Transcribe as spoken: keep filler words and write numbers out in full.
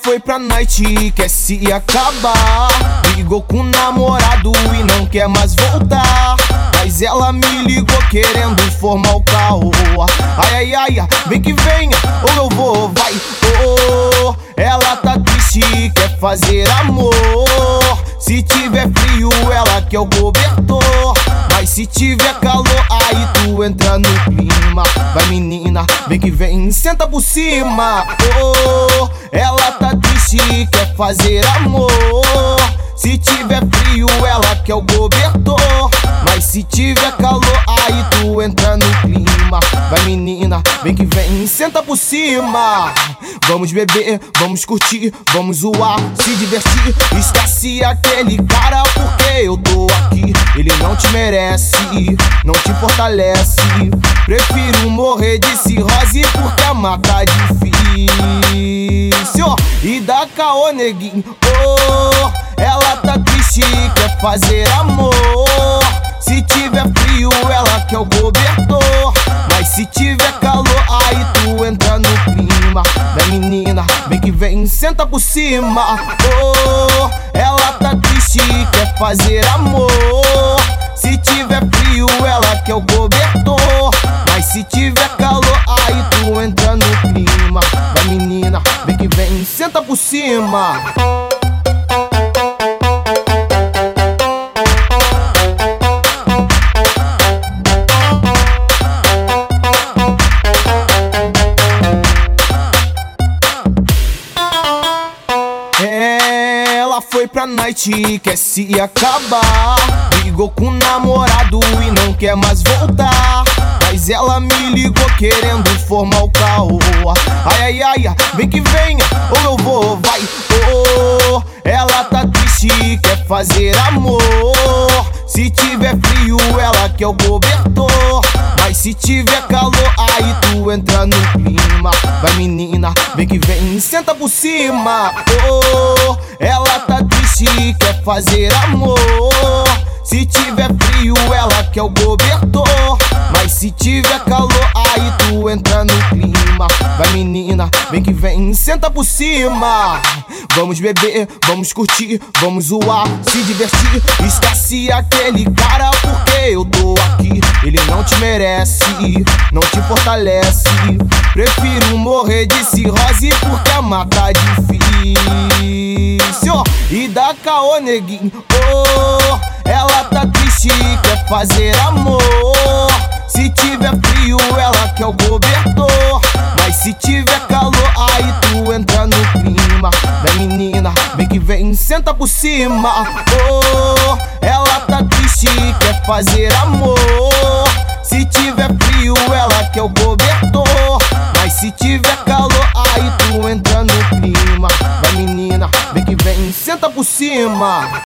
foi pra night, quer se acabar. Brigou com o namorado e não quer mais voltar. Mas ela me ligou querendo formar o carro. Ai, ai, ai, vem que venha, ou eu vou, vai, oh. Ela tá triste, quer fazer amor. Se tiver frio, ela quer o cobertor. Mas se tiver calor, aí tu entra no clima. Vai menina, vem que vem, senta por cima, oh. Ela tá triste, quer fazer amor. Se tiver frio, ela quer o cobertor. Mas se tiver calor, aí tu entra no clima. Vai menina, vem que vem, senta por cima. Vamos beber, vamos curtir, vamos zoar, se divertir. Esquece aquele cara porque eu tô aqui. Ele não te merece, não te fortalece. Prefiro morrer de cirrose porque amar tá difícil. E dá caô, neguinho, oh. Ela tá triste, quer fazer amor. Se tiver frio, ela quer o cobertor. Mas se tiver calor, aí tu entra no clima. Vai menina, vem que vem, senta por cima, oh. Ela tá triste, quer fazer amor. Se tiver frio, ela quer o cobertor. Mas se tiver calor, aí tu entra no clima. Vai menina, vem que vem, senta por cima. Ela foi pra night, quer se acabar. Brigou com o namorado e não quer mais voltar. Mas ela me ligou querendo formar o carro. Ai, ai, ai, vem que venha, ou eu vou, vai, oh. Ela tá triste, quer fazer amor. Se tiver frio, ela quer o cobertor. Mas se tiver calor, aí tu entra no clima. Vai menina, vem que vem, senta por cima, oh. Ela tá triste, quer fazer amor. Se tiver frio, ela quer o cobertor. Mas se tiver calor, aí tu entra no clima. Vai menina, vem que vem, senta por cima. Vamos beber, vamos curtir, vamos zoar, se divertir. Esquece aquele cara porque eu tô aqui. Ele não te merece, não te fortalece. Prefiro morrer de cirrose porque amar tá difícil. E dá caô, neguinho, oh. Ela tá triste, quer fazer amor. Se tiver frio, ela quer o cobertor. Mas se tiver calor, aí tu entra no clima. Vai menina, vem que vem, senta por cima, oh. Ela tá triste, quer fazer amor. Se tiver frio, ela quer o cobertor. Mas se tiver calor, aí tu entra no clima. Vai menina, vem que vem, senta por cima.